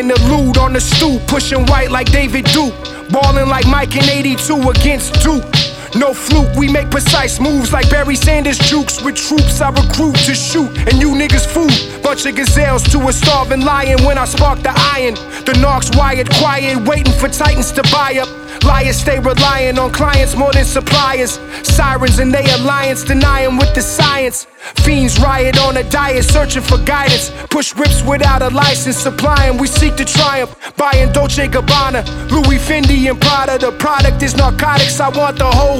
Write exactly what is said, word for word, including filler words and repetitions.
buying the loot on the stoop, pushing white like David Duke, ballin' like Mike in eighty-two against Duke. No fluke, we make precise moves like Barry Sanders jukes. With troops I recruit to shoot, and you niggas food. Bunch of gazelles to a starving lion when I spark the iron. The narcs wired quiet, waiting for titans to buy up. Liars stay relying on clients more than suppliers. Sirens in they alliance, denying with the science. Fiends riot on a diet, searching for guidance. Push rips without a license, supplying, we seek to triumph. Buying Dolce Gabbana, Louis Fendi and Prada. The product is narcotics, I want the whole